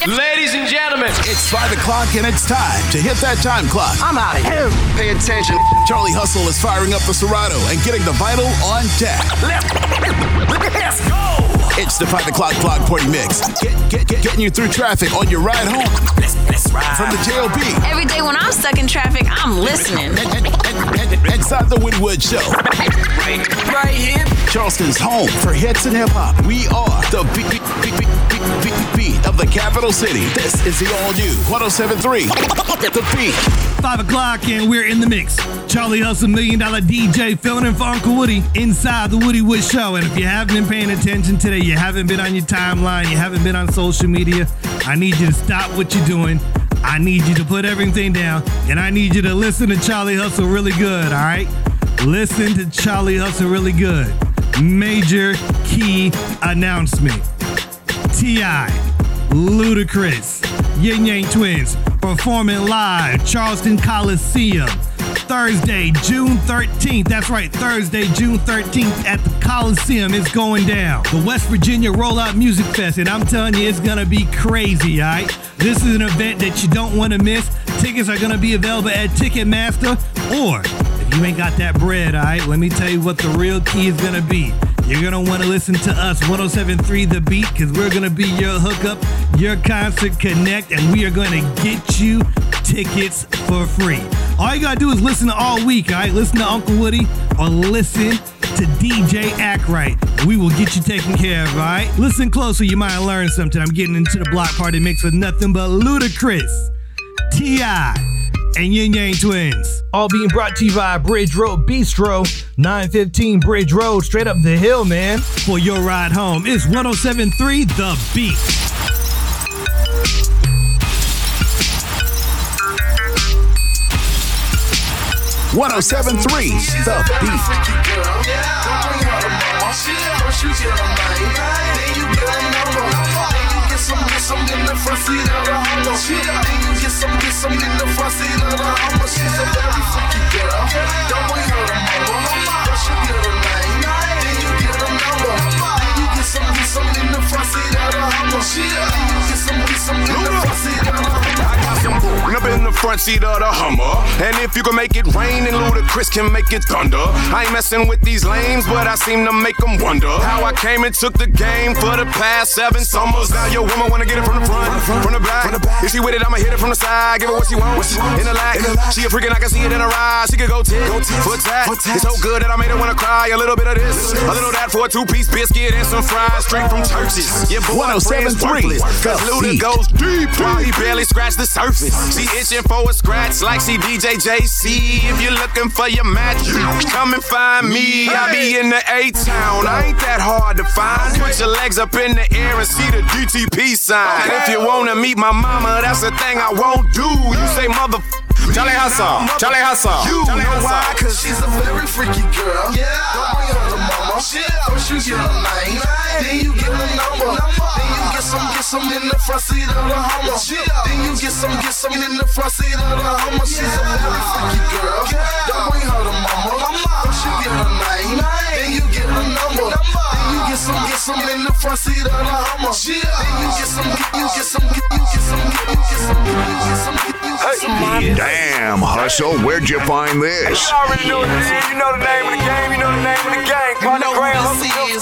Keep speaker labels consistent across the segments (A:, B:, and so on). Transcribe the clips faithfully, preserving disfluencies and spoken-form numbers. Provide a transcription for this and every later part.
A: Ladies and gentlemen,
B: it's five o'clock and it's time to hit that time clock.
A: I'm out of here. Pay attention.
B: Charlie Hustle is firing up the Serato and getting the vital on deck.
A: Let's go.
B: It's the five o'clock Block Party Mix. Get, get, get, getting you through traffic on your ride home.
A: Let's, let's ride.
B: From the J O B.
C: Every day when I'm stuck in traffic, I'm listening.
B: Inside the Woodwood Show.
A: Right here.
B: Charleston's home for hits and hip hop. We are the beat, beat, beat, beat, beat, beat of the capital city. This is the all new one oh seven point three. The Beat.
D: Five o'clock and we're in the mix. Charlie Hustle, Million Dollar D J, filling in for Uncle Woody inside the Woody Wood Show. And if you haven't been paying attention today, you haven't been on your timeline, you haven't been on social media, I need you to stop what you're doing. I need you to put everything down, and I need you to listen to Charlie Hustle really good, all right? Listen to Charlie Hustle really good. Major key announcement. T I, Ludacris, Yin Yang Twins, performing live, Charleston Coliseum, Thursday, June thirteenth. That's right, Thursday, June thirteenth at the Coliseum. It's going down. The West Virginia Rollout Music Fest, and I'm telling you, it's going to be crazy, all right? This is an event that you don't want to miss. Tickets are going to be available at Ticketmaster, or if you ain't got that bread, all right, let me tell you what the real key is going to be. You're going to want to listen to us, one oh seven point three The Beat, because we're going to be your hookup, your concert connect, and we are going to get you tickets for free. All you got to do is listen all week, all right? Listen to Uncle Woody or listen to D J Ackright. We will get you taken care of, all right? Listen closer, you might learn something. I'm getting into the Block Party Mix with nothing but Ludacris, T I, and Yin Yang Twins. All being brought to you by Bridge Road Bistro, nine fifteen Bridge Road, straight up the hill, man. For your ride home, it's one oh seven point three The Beat.
B: one oh seven point three The Beat.
E: Some, get some in the front seat of the Hummer. Then you get some, get some in the front seat of the Hummer. She's a very freaky girl. Don't wait her to mama. First you get her name, then you get her number. Then you get some, get some in the front seat of the Hummer. Then you get some, get some in the front seat of the Hummer.
F: I got some booing up in the front seat of the Hummer. And if you can make it rain, then Ludacris can make it thunder. I ain't messing with these lames, but I seem to make them wonder how I came and took the game for the past seven summers. Now your woman wanna get it from the front, from the back. If she with it, I'ma hit it from the side. Give her what she wants, in the lack. She a freakin', I can see it in her eyes. She could go tit, for tat. It's so good that I made her wanna cry. A little bit of this, a little that for a two-piece biscuit and some fries straight from churches. Your boy friend's worthless, cause Luda goes deep while he barely scratched the surface. She itching for a scratch like she D J J C. If you're looking for your match, come and find me. I be in the A-Town, I ain't that hard to find. Put your legs up in the air and see the D T P sign. Okay. If you wanna meet my mama, that's the thing I won't do. You say mother. Charlie Hustle, Charlie Hustle.
E: You
F: Charlie
E: know
F: Hustle.
E: why? Cause she's a very freaky girl. Yeah. Don't bring her to mama. First you get her name, then you get her number. Then you get some, get some in the front seat of the Hummer. Then you get some, get some in the front seat of the Hummer. She's a very freaky girl. Don't bring her to mama. First you get her name, then you get her number. Then you get some, get some in the front seat of the Hummer. Then you get some, you get some, you get some, you get some, you get some, you get some.
G: Damn, Hustle, where'd you find this?
F: You already know the name, you know the name of the game, you know the name of the gang. You know who this is,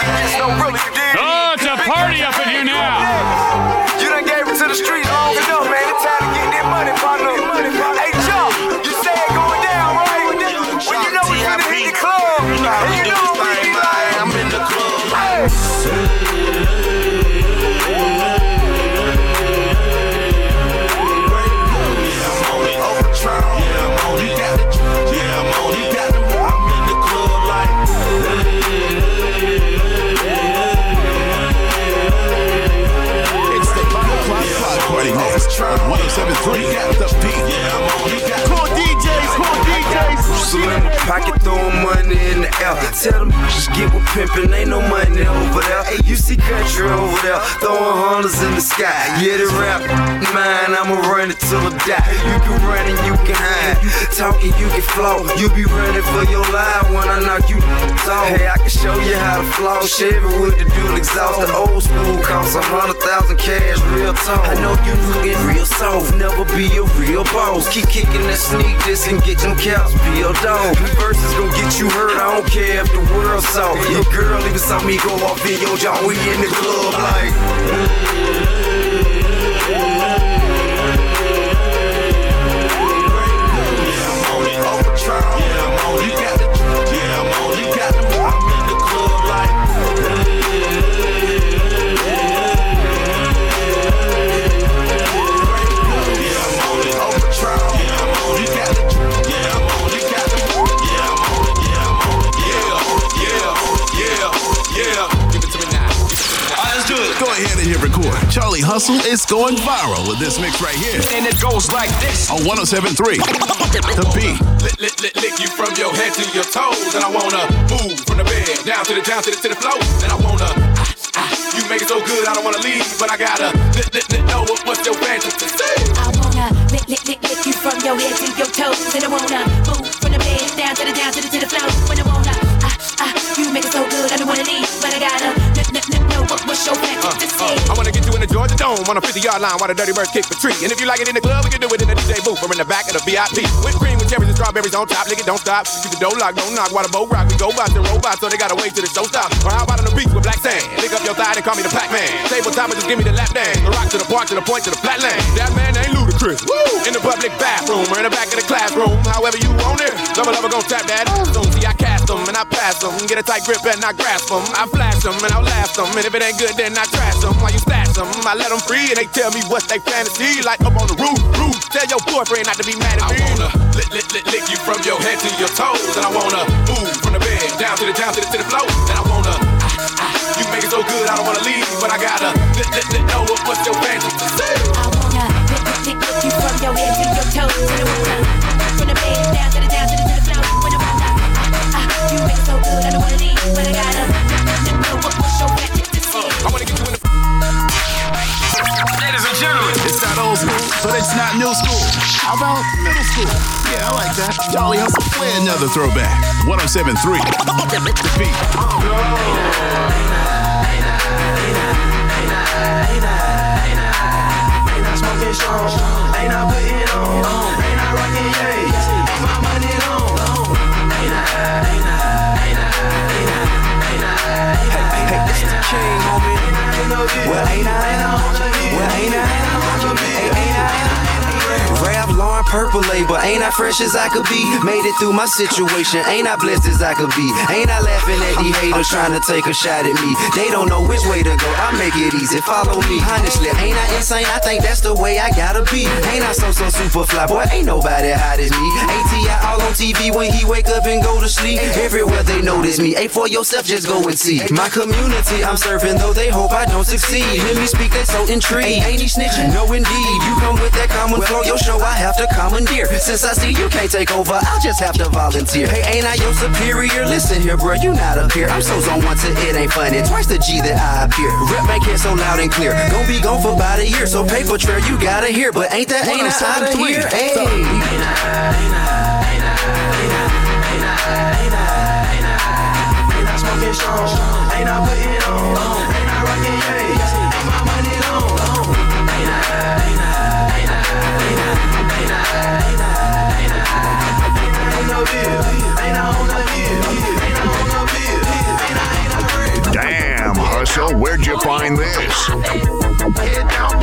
F: man.
H: Oh, it's a party up in here now.
F: You done gave it to the streets long enough, man. It's time to get that money, partner. Hey, Chuck, you say it going down, right? Well, you know we finna hit the club. And you know what we be like. I'm in the club. Hey.
B: one oh seven point three The Beat.
E: Cool D Js, cool D Js.
I: pistol in my pocket, throwing money in the air. Tell them just get with pimpin', ain't no money over there. Hey, you see country over there, throwing hunters in the sky. Yeah, the rap mine, I'ma run it till I die. You can run and you can hide, you can talk and you can flow. You be running for your life when I knock you off. Hey, I can show you how to flow. Chevy with the dual exhaust. The old school costs a hundred thousand cash, real talk. I know you looking real soft, never be a real boss. Keep kicking that sneak this and get them caps peeled off. The verses gon' get you hurt, I don't care if the world's soft. Your girl even saw me go off in your jaw. We in the club like
B: Charlie Hustle is going viral with this mix right here.
A: And it goes like this.
B: On one oh seven point three, The Beat.
F: Lick, lick, lick, lick you from your head to your toes. And I wanna move from the bed down to the, down to the, to the floor. And I wanna, ah, ah, you make it so good, I don't wanna leave. But I gotta lick, lick, lick, know what, what's your fantasy.
J: I wanna lick, lick, lick, lick you from your head to your toes. And I wanna move from the bed down to the, down to the, to the floor. When I wanna, ah, ah, you make it so good, I don't wanna leave. But I gotta lick, lick, lick, know what, what's your fantasy.
F: Uh, uh, I wanna get you in the Georgia Dome on a fifty-yard line while the Dirty Birds kick the tree. And if you like it in the club, we can do it in the D J booth or in the back of the V I P. Whipped cream with cherries and strawberries on top. Lick it, don't stop. Keep the door locked, don't knock while the boat rock. We go by the robots, so they gotta wait till the show stop. Or how about on the beach with black sand? Lick up your thigh and call me the Pac-Man. Tabletop and just give me the lap dance. The rock to the park to the point to the flatland. That man ain't ludicrous. Woo! In the public bathroom or in the back of the classroom. However you want it. Double lover gon' tap that. So see, I cast them and I pass them. Get a tight grip and I grasp them. I flash them and I blast them. And if it ain't good, then I trash them. While you stash them, I let them free and they tell me what's they fantasy. Like up on the roof, roof. Tell your boyfriend not to be mad at me. I wanna lick, lick, lick, lick you from your head to your toes. And I wanna move from the bed down to the, down to the, to the floor. And I wanna, ah, ah, you make it so good, I don't wanna leave. But I gotta lick, lick, lick, know what, what's your fantasy.
J: I wanna lick, lick, lick, lick you from your head to your toes. And I wanna move from the bed down to the, down to the, to the floor. When I wanna, ah, ah, you make it so good, I don't wanna leave. But I gotta lick, lick, lick, know what, what's your fantasy.
F: I wanna get you in the. Ladies and gentlemen,
B: it's not old school, but it's not new school. How about middle school? Yeah, I like that. Charlie Hustle, play another throwback. one oh seven point three, The Beat.
I: Ain't I smoking strong? Ain't I putting on? Ain't I rocking yays? Ain't my money long? Ain't I, ain't I, ain't I, ain't I, ain't I, hey, hey, this the king, homie. Well, ain't I, ain't I, well, ain't I, ain't I, ain't I, Rap Lauren Purple label, ain't I fresh as I could be? Made it through my situation, ain't I blessed as I could be? Ain't I laughing at these haters trying to take a shot at me? They don't know which way to go, I make it easy, follow me. Honestly, ain't I insane? I think that's the way I gotta be. Ain't I so, so super fly, boy, ain't nobody hot as me. A T I all on T V when he wake up and go to sleep. Everywhere they notice me, ain't for yourself, just go and see. My community I'm serving, though they hope I don't succeed. Hear me speak, they so intrigued. Ain't he snitching? No indeed, you come with that common flow, your show I have to commandeer. Since I see you can't take over, I'll just have to volunteer. Hey, ain't I your superior? Listen here, bro, you not up here. I'm so zone one to it ain't funny. Twice the G that I appear. Rep make it so loud and clear. Gon' be gone for about a year, so paper trail you gotta hear. But ain't that ain't I out of here? Hey, ain't I, ain't I, ain't I, ain't I, ain't I, ain't I, ain't I, ain't I smoking strong? Ain't I putting on? Ain't I rocking yays? Ain't my money long? Ain't I, ain't I, ain't I, ain't I, ain't I, ain't I, ain't I, ain't I on the bill? Ain't I on the bill? Ain't I on the bill? Ain't I, ain't I real?
G: Damn, Hustle, where'd you find this?
I: Head down,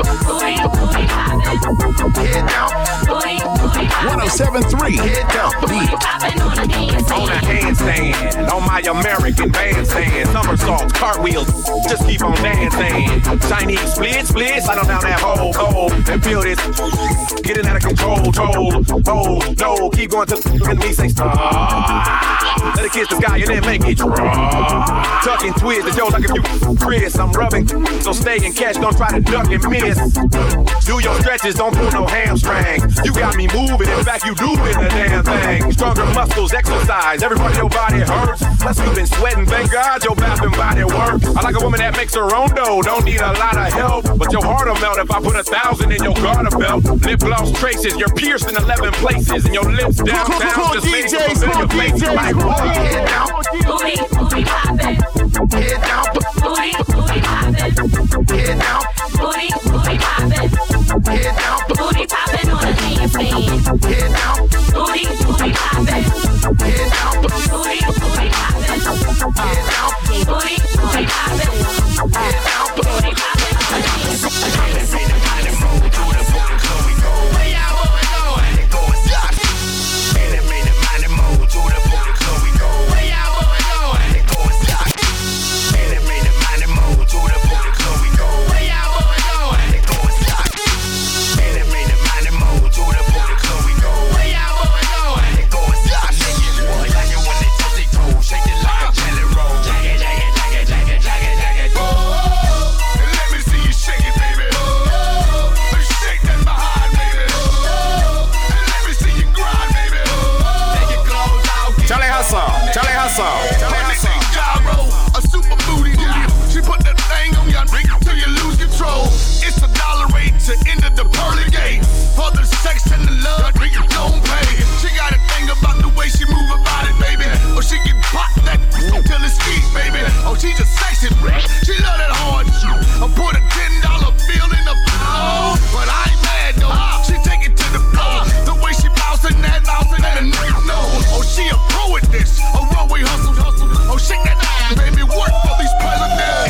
I: head down,
B: one oh seven point three,
I: head down, beat.
F: On a handstand, on my American bandstand, somersaults, cartwheels, just keep on dancing. Chinese split, split, slide on down that hole, hole, and feel this getting out of control, toll, oh, no, keep going to and me say stop. Let it kiss the sky and then make it drop. Tuck and twist, the joke like if you Chris, I'm rubbing, so stay and catch, don't try to duck and miss. Do your stretches, don't pull no hamstrings. You got me moving In fact, you do in the damn thing. Stronger muscles, exercise, every part of your body hurts. Plus you've been sweating, thank God your bath and body works. I like a woman that makes her own dough, don't need a lot of help. But your heart'll melt if I put a thousand in your garter belt. Lip gloss traces, you're pierced in eleven places, and your lips downtown just made you familiar faces. Like, head down,
J: Booty, booty poppin'.
F: head down,
J: Booty, booty poppin'.
F: head down,
J: Booty, booty poppin'.
F: head down,
J: Booty poppin' on a handstand.
F: head down,
J: Booty, booty poppin'.
F: head down,
J: Booty, booty poppin'.
F: head down,
J: Booty, booty poppin'.
F: head down,
J: Booty poppin' on a handstand.
E: A super booty, she put that thing on your ring till you lose control. It's a dollar rate to enter the pearly gate. For the sex and the love, ring don't pay. She got a thing about the way she move about it, baby. Or she can pop that till it's deep, baby. Oh, she just sexy, she love that hard shit. I put a ten dollar bill in the floor, but I ain't mad though. She take it to the floor, the way she bouncing that, bouncing that, and nigga know. Oh, she a pro at this, a runway hustle, hustle. Oh, shake that ass, baby, work for these presidents.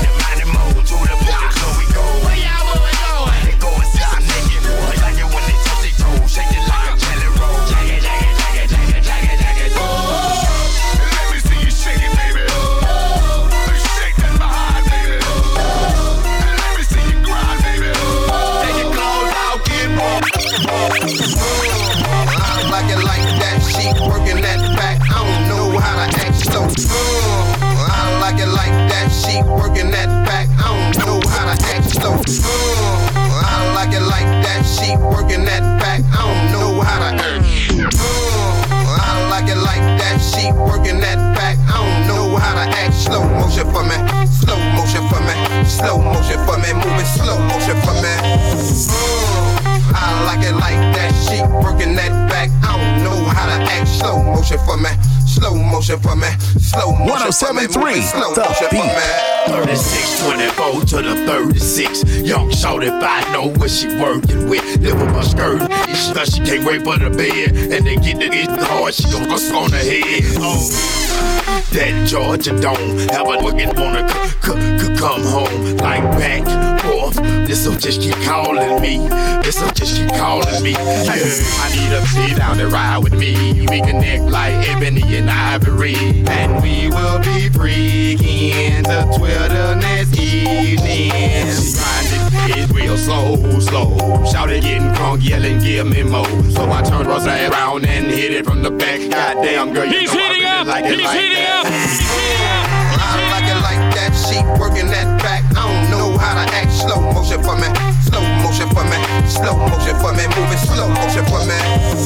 K: Working that back, I don't know how to act slow. Uh, I like it like that. She working that back, I don't know how to act. Uh, I like it like that. She working that back, I don't know how to act. Slow motion for me, slow motion for me, slow motion for me, moving slow motion for me. Uh, I like it like that. She working that back, I don't know how to act. Slow motion for me. Slow motion for me, slow motion for me, moving slow motion for me.
L: thirty-six twenty-four to the thirty-six. Young shorty, I know what she working with. Live with my skirt, cause she can't wait for the bed. And then get the it hard, she gon' go on her head. Oh, that Georgia don't have a fucking wanna c- c- c- come home. Like back, forth, this'll just keep calling me. This'll just keep calling me. Hey, I need a sit down and ride with me. We connect like ebony and ivory. And we will be freaking the Twitter next evening. She grinding it real slow, slow. Shouted getting crunk, yelling, give me more. So I turned Rose around and hit it from the back. Goddamn girl, you
H: He's
L: know
H: heating
L: I really
H: up.
L: like it
H: He's
L: like
H: heating
L: that.
H: up.
K: I like it like that. She working that back. I don't know how to act. Slow motion for me. Slow motion for me. Slow motion for me. Moving slow motion for me.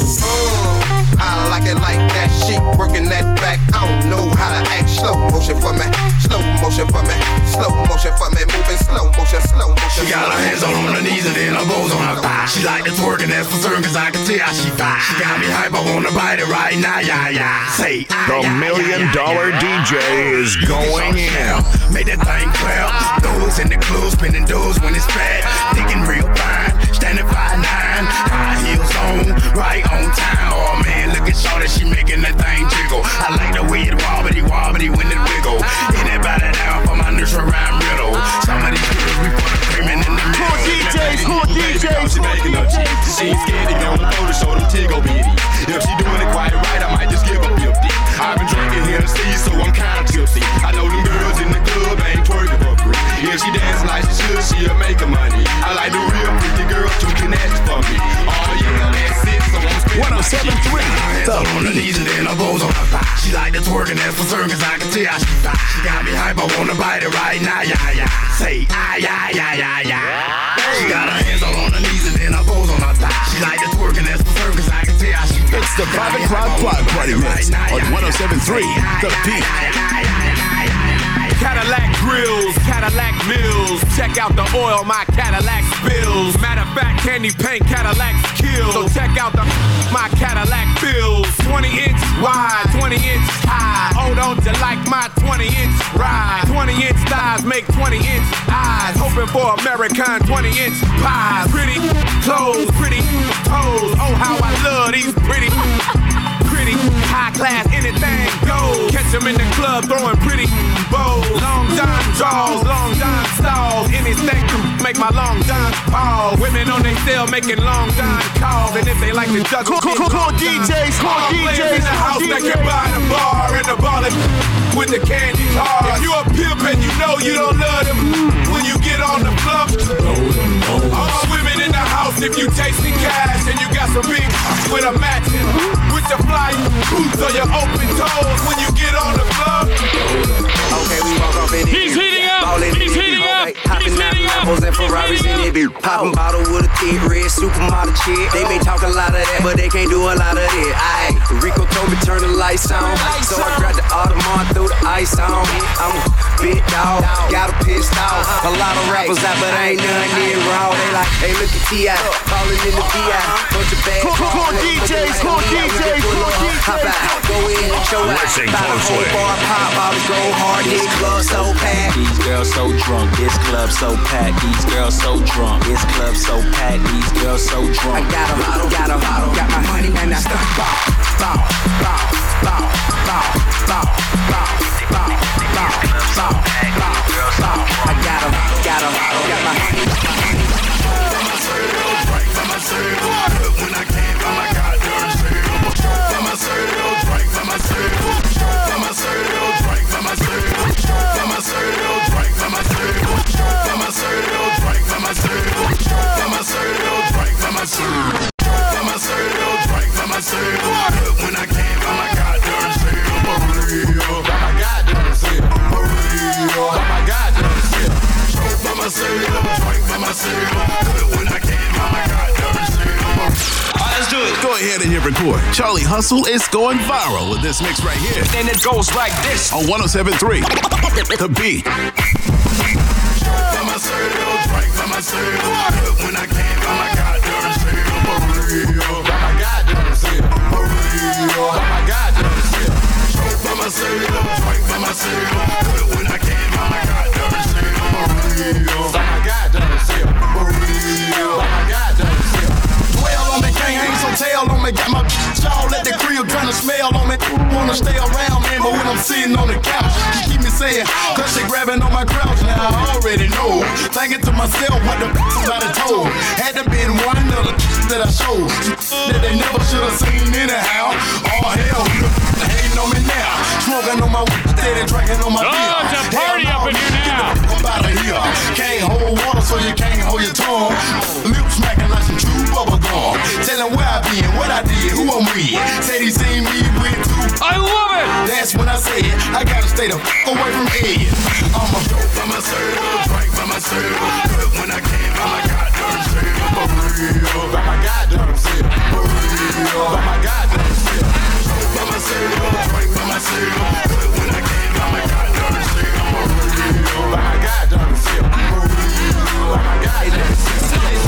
K: Uh, I like it like that. She working that back. I don't know how to act. Slow motion for me. Slow motion for me. Slow motion for me. Moving slow motion. Slow motion.
L: She got her hands on her knees and then her bows on her thigh. She like to twerk and that's for certain cause I can tell she fine. She got me hype, I wanna bite it right now, yeah, yeah. Say,
G: the million dollar D J is going in.
L: Make that thing clap. Those in the club, spinning those when it's fat. Thinking real fine, standing five nine. High heels on, right on time. Oh man, look at Shorty, she making that thing jiggle. I like the way it wobbly wobbly when it wiggle. Anybody down for my nursery rhyme riddle. Some of these girls we put a creaming in the middle.
A: Cool D Js, cool D Js, she making up G. She ain't scared to get on the floor to show them tiggle bitty. If she doing it quite right, I might just give her fifty. I've been drinking Hennessy, so I'm kinda tipsy. I know them girls in the club ain't twerking for free. If she dancing like she should, she'll make her money. I like the real pretty girls who can act for me. Oh yeah, that's it, so I'm screaming.
L: one oh seven point three, the on her knees and then her bows on her thigh. She like to twerk and that's for certain cause I can tell she fine. She got me hype, I wanna bite it right now, yeah, yeah. Say, ah, yeah, yeah, yeah, yeah. She got her hands all on her knees and then I pose on her thigh. She like to twerk and that's for her, cause I can tell how she feels.
B: It's the Private Crowd Block Party Mix on one oh seven point three The Beat.
F: Cadillac grills, Cadillac mills. Check out the oil my Cadillac spills. Matter of fact, candy paint Cadillac kills. So check out the my Cadillac bills. twenty inch wide, twenty inch high. Hold on to like my twenty inch ride. twenty inch thighs make twenty inch eyes. Hoping for American twenty inch pies. Pretty clothes, pretty toes. Oh, how I love these pretty. Pretty, high class, anything goes. Catch them in the club throwing pretty bows. Long John draws, long John stalls. Anything to make my long John pause. Women on their cell making long John calls. And if they like to juggle,
B: cool, cool, cool D Js, cool D Js,
F: in the house that can buy the bar and the ball with the candy cars. If you a pimp and you know you don't love them, when you get on the floor, all women in the house, if you tasting cash and you got some big with a matching, with your fly boots or your open toes, when you get on the floor.
I: Okay, we walk off in it.
H: He's heating up. He's heating up. He's heating up.
I: Lambos and Ferraris in it. Popping bottle with a thick red supermodel chick. They may talk a lot of that, but they can't do a lot of it. Aight, Rico told me turn the lights on, so I grabbed the Audemars, threw the ice on. I'm a big dog, got a pissed off. A lot of rappers out, but ain't none near raw. They like, hey, look at T I, falling in the V I. Bunch of bad
B: cool, cool, cool D Js, cool D Js, cool D Js.
I: Hop out, go in and show out.
G: Listen
I: Buy the whole
G: closely.
I: bar, pop bottles, go hard. This club so packed.
M: These girls so drunk. This club so packed. These girls so drunk. This club so packed. These girls so drunk.
I: I got a bottle, got a bottle, got my money and I start bow, bow, bow, bow, bow, bow, bow, bow, bow, bow, bow, bow. I got a, got a, got my money.
L: By myself, when I came by my goddamn self. By myself, drink by myself. By myself, drink by myself. By myself, drink by myself. By myself, drink by myself. By myself, drink by myself. By myself, drink by myself. When I came by my goddamn self. By my goddamn self. By my goddamn self. By myself, drink by myself. When I came by my goddamn self.
B: Let's do it. Go ahead and hit record. Charlie Hustle is going viral with this mix right here.
F: And it goes like this.
B: On one oh seven point three The Beat.
L: By myself, drink by myself. When I came by my goddamn self. By my goddamn self. By my goddamn self. By myself, drink by myself. When I came by my goddamn self. By my goddamn self. By my goddamn self. Well on the gang, ain't so tail on me. Got my jaw at the crib trying to smell on me. Wanna stay around me, but when I'm sitting on the couch, she keep me saying, cause she grabbing on my crouch. Now I already know. Thinking to myself, what the somebody told. Had to been one of the that I showed that they never should have seen anyhow. Oh hell, they hating on me now. Smoking on my weed, steady drinking on my beer.
H: Oh, it's a party up in here now.
L: Get the fuck out of here. Can't hold water, so you can't hold your tongue. Lips smacking like some true bubble gum. Tell him where I been, what I did, who I'm with. Said he seen me with two.
H: I love it.
L: That's when I said I gotta stay the fuck away from Ed. I'm a go by myself, drink by myself. But when I came by my goddamn self, for real. By my goddamn self, for real. By my goddamn self, by myself, drink by myself. But when I came by my goddamn self, for real. By my goddamn self, for real. By my goddamn self.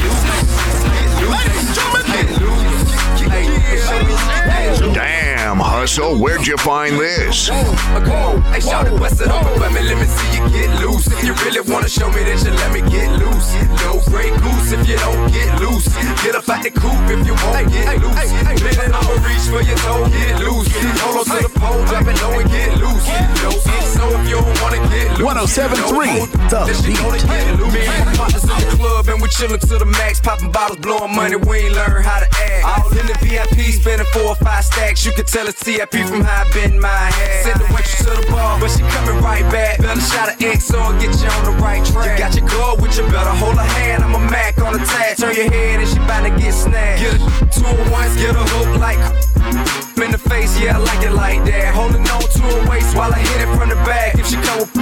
G: Damn, Hustle, where'd you find this?
I: Hey, shout it, bust it open, let me, let me see you get loose. If you really wanna show me that you let me get loose. No Grey Goose if you don't get loose. Get up out the coop if you won't get loose. Then I'ma reach for your toe, get loose. Hold on to the pole, drop it low and get loose. No, so if you don't wanna get loose.
B: one oh seven point three The Beat.
I: Me and my partners in the club and we chillin' to the max. Popping bottles, blowing money, we ain't learn how to act. All in the V I P, spending four or five stacks. You can tell it's T I P from how I bend my head. Send the waitress to the bar, but she coming right back. Better shot of X or get you on the right track. You got your girl with you, better hold her hand. I'm a Mac on the tag. Turn your head and she bout to get snagged. Get a two at once, get a hook like in the face, yeah, I like it like that. Holding on to her waist while I hit it from the back. If she come with pump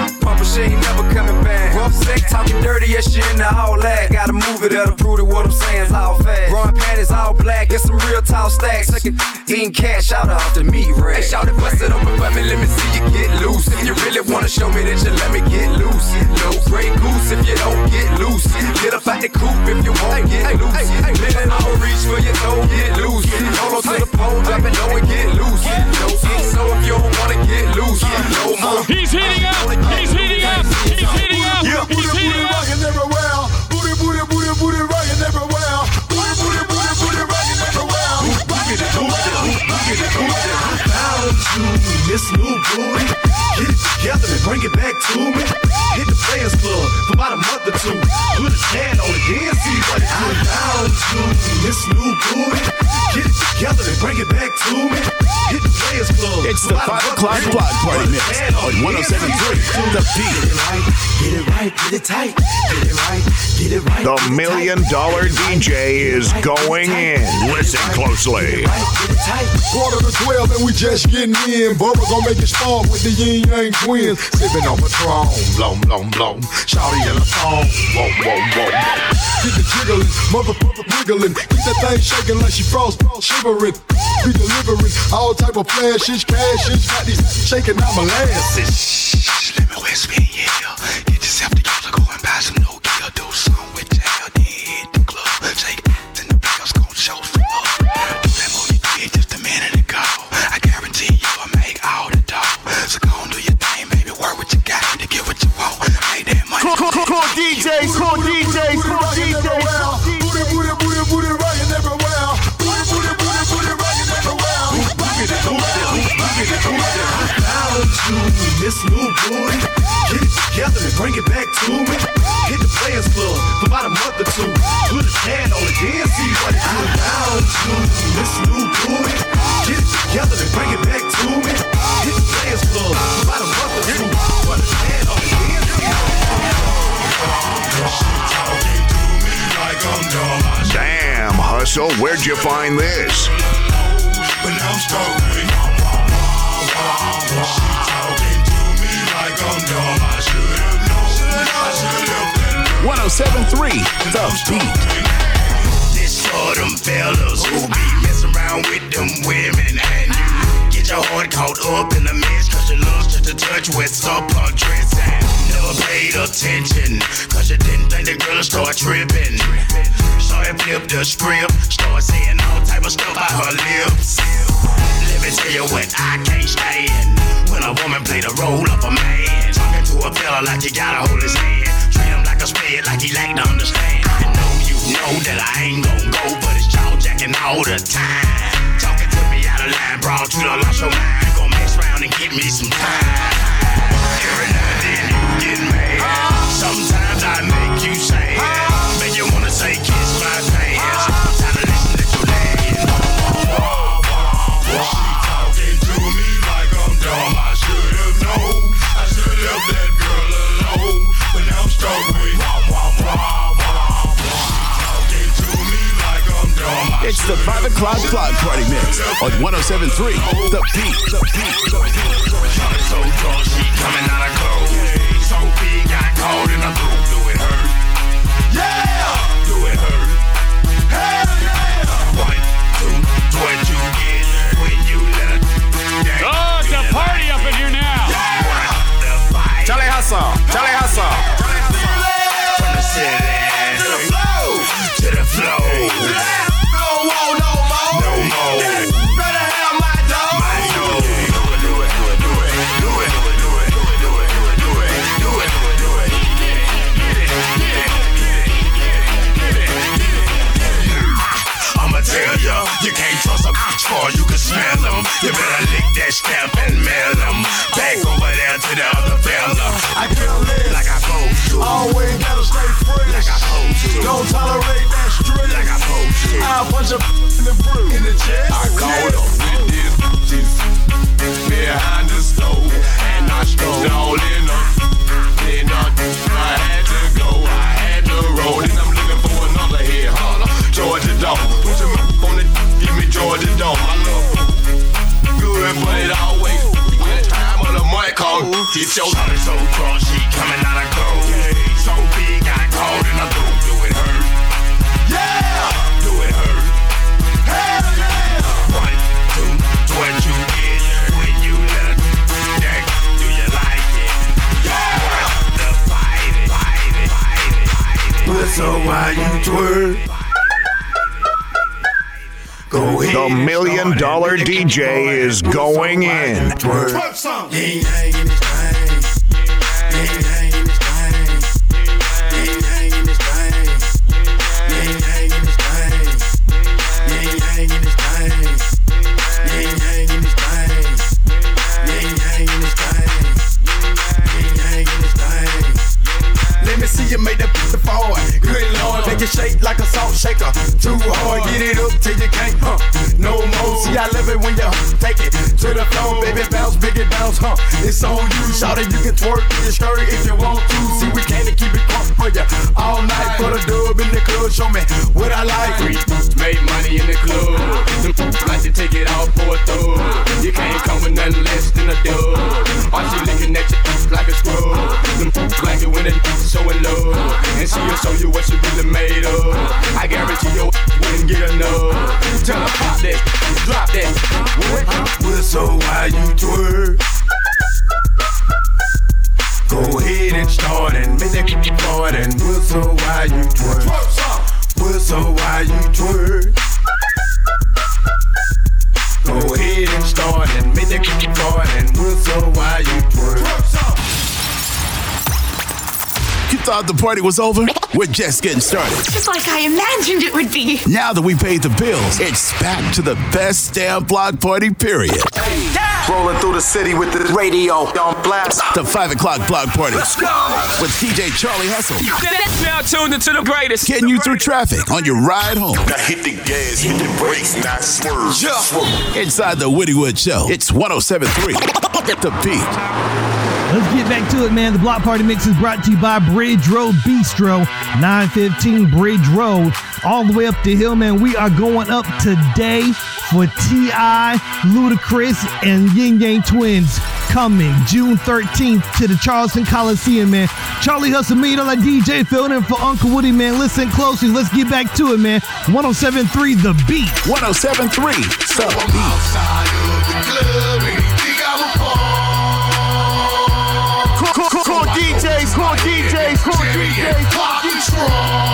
I: but she ain't never coming back. Rough sex, talking dirty, yeah, she into all that. Gotta move it, that'll prove that what I'm saying's all fast. Growing panties all black, get some real tall stacks. Suckin' eating cash, shout out to me, Ray. Hey, shout it, bust it open for me, let me see you get loose. If you really wanna show me that you let me get loose. No gray goose if you don't get loose. Get up out the coop if you won't get loose. Living on reach for your toe, get loose. Hold on to the pole, drop it low and get loose. No so if you don't wanna get loose, no more.
H: He's heating up, he's heating up, he's heating up,
E: yeah,
H: he's
E: booty,
H: heating
E: booty,
H: up.
E: rockin' everywhere. Booty, booty, booty, booty, rockin' everywhere. Booty, booty, booty, booty, rockin' everywhere. Rockin' it, rockin' it, rockin' it. Bound to this new booty. Get it together and bring it back to me. Hit the Players Club for about a month or two. Put his hand on it, then see what it's doing. Bound to this new booty. Get it together and bring it back to me. Hit the Players Club.
B: It's the five o'clock block party mix on one oh seven point three The Beat.
E: Get it right, get it right, get it tight. Get it right, get it right.
G: The Million Dollar D J is going in. Listen closely.
E: Quarter to twelve and we just getting in. Bubba gon' make it start with the yin yang twins. Sipping on Patron, blom blom blom. Shawty in a song, whoa whoa whoa. Get the jiggling, motherfucker wiggling. Keep that thing shaking like she frost, shivering. We delivering all type of flashes, cashes. Got these shaking out molasses. Shh, let me whisper in your ear. Get yourself together, go and buy some no gear. Do something with your hair, then hit the club. Shake it, and the bills gon' show some up. Do that move you did just a minute ago. I guarantee you I'll make all the dough. So go and do your thing, baby. Work what you got to get what you want. Make that money.
B: Cool, cool, cool D Js, cool D Js, cool D Js.
E: Booty, booty, booty, booty, rockin' everywhere. Booty, booty, booty, booty, rockin' everywhere. Booty, booty, booty, booty. Bound to this new booty. Get it together and bring it back to me. Hit the Players Club for about a month or two. Put his hand on it, then see what it's doing. Bound to this new booty. Get it together and bring it back to me. Hit the Players Club for about a month or two. Put his hand on it, then see what it's doing. She talking to me like I'm dumb.
G: Damn, Hustle, where'd you find this?
E: But now I'm struggling. She talking to me like I'm dumb. I should've known. I should've
B: one oh seven point three The Beat.
L: This for them fellas who be messing around with them women, and you get your heart caught up in the mess cause you love just to touch with sub-punk dress and never paid attention cause you didn't think the girl would start tripping. So I flipped the script, start saying all type of stuff out her lips. Let me tell you what I can't stand when a woman play the role of a man. Talking to a fella like you gotta hold his hand. Treat him like a spade, like he lack to understand. I know you know that I ain't gon' go, but it's jaw jacking all the time. Talking to me out of line, bro, you done lost your mind. Gon' mess around and get me some time. Every now and then you get mad. Sometimes I make you sad. Make you wanna say kiss my pants. Time to listen to your dad. She talking to me like I'm dumb. I should've known. I should've left that girl alone. But now I'm stuck with. She talking to me like I'm dumb.
B: It's the five o'clock block party mix on one oh seven point three The Beat. The Beat. The Beat.
L: So drunk, she coming out of clothes. So big, got caught in a loop. Do it hurt? Yeah! Do it hurt? Hell yeah! One, two, what you get when you let it.
H: Oh, it's a party up in here now.
F: Charlie Hustle, Charlie Hustle.
L: From the city to the flow, to the flow. No more, no more, no more. Better have my dog. My dog. Do it, do it, do it, do it, do it, do it, do it, do it, do it, do it, do it, do it, do it. Get it, get it, get it, get it, get it. I'ma tell ya, you can't trust a bitch for you can smell them. You better lick that stamp and mail them. Back over there to the other fella.
E: I kill this
L: like I supposed to.
E: Always gotta stay fresh
L: like I supposed to.
E: Don't tolerate that stress
L: like I supposed to.
E: I'll punch a in the brew in the chest.
F: I caught up with these bitches behind the stove, and I stole all in them. Then I, I had to go, I had to roll. Then I'm looking for another head holler. Georgia Dome, put your mouth on it, give me Georgia Dome. I love good, but it always when the time of the month comes,
L: Get your daughter so drunk, she coming out of gold. So big, got caught in a loop. Do it hurt? Yeah! Do it hurt? Hell yeah! One, two, what you get when you let her that? Do you like it? Yeah! The fight it, fight it, fight it, fight it. But so why you twerk? Go ahead.
G: The Million Dollar D J is going in.
L: Twerk song. Yeah, yeah, in this thing. Yeah, yeah, in this thing. Yeah, yeah, in this thing. Yeah, yeah, in this thing. Yeah, yeah, in this thing. Yeah, yeah, in this thing. Yeah, yeah, in this thing. Yeah, yeah, in this thing. Let me see you make that pizza forward. Good Lord, make it shake like a salt shaker. Too hard, get it up till you can't, huh? No more. See, I love it when you take it to the floor, baby. Bounce, big it bounce, huh? It's on you. Shout it, you can twerk in your skirt if you want to. See, we came to keep it crunk for you all night. For the dub in the club, show me what I like. Made money in the club. Them like to take it off for a thug. You can't come with nothing less than a dub. Why she looking at you like a scrub? Them like it when it's so in love. And she'll show you what she really made of. I guarantee you wouldn't get enough. Tell her pop that, drop that. What? Well, so why you twerk? Go ahead and start and make that start and well, so why you twerk? Well, so why you twerk? Go ahead and start and make that start and well, so why you twerk?
B: You thought the party was over? We're just getting started.
C: Just like I imagined it would be.
B: Now that we paid the bills, it's back to the best damn block party, period.
K: Rolling through the city with the radio on blast.
B: The five o'clock block party.
K: Let's go.
B: With D J Charlie Hustle.
N: Now tuned into the greatest.
B: Getting you through traffic on your ride home.
G: Now hit the gas, hit the brakes, not swerve.
B: Yeah. Inside the Woody Wood Show, it's one oh seven point three. The Beat.
D: Let's get back to it, man. The Block Party Mix is brought to you by Bridge Road Bistro, nine fifteen Bridge Road, all the way up the hill, man. We are going up today for T I, Ludacris, and Yin Yang Twins coming June thirteenth to the Charleston Coliseum, man. Charlie Hustle, Million Dollar D J, filling in for Uncle Woody, man. Listen closely. Let's get back to it, man. one oh seven point three The Beat.
B: one oh seven point three The Beat.
L: Outside of the club, and you think I'm a ball.
B: Cool, cool, cool D Js, cool D Js, cool D Js.
L: Pop and strong.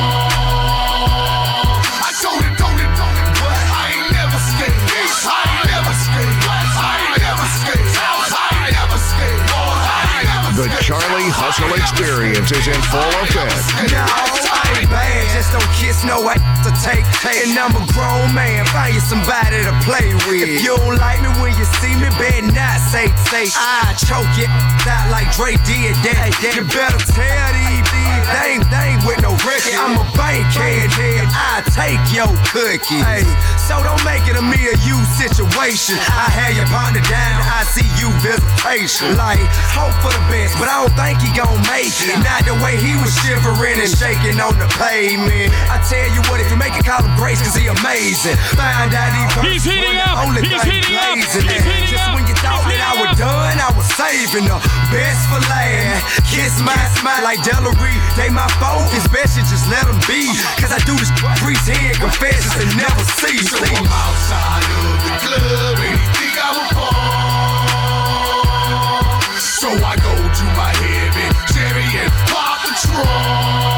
L: I told it, told it, told it, but I ain't never skate. I ain't never skate. I ain't never skate. I ain't never skate. I ain't never skate.
G: The Charlie Hustle experience is in full effect.
I: No, I ain't bad, just don't kiss no ass to take. And I'm a grown man, find you somebody to play with. If you don't like me when you see me, better not say, say. I choke you out like Dre did that. You better tell these these they ain't, they ain't with no record. I'm a bankhead, I take your cookie. Hey, so don't make it a me or you situation. I had your partner down, I see you visitation. Like, hope for the best, but I don't think he gon' make it. Not the way he was shivering and shaking on the pavement. I tell you what, if you make it, call him Grace, cause he amazing. Find out he
H: He's heating up.
I: Only
H: He's
I: thing
H: heating up.
I: blazing.
H: He's heating
I: Just
H: up.
I: when you thought
H: He's
I: that I
H: heating
I: was
H: up.
I: done, I was saving the best for last. Kiss my smile like Delary. They my focus, best you just let them be. Cause I do this priest here, confessions and never see.
L: So I'm outside of the club, and you think I'm a ball. So I go to my heavy Chevy and pop the trunk.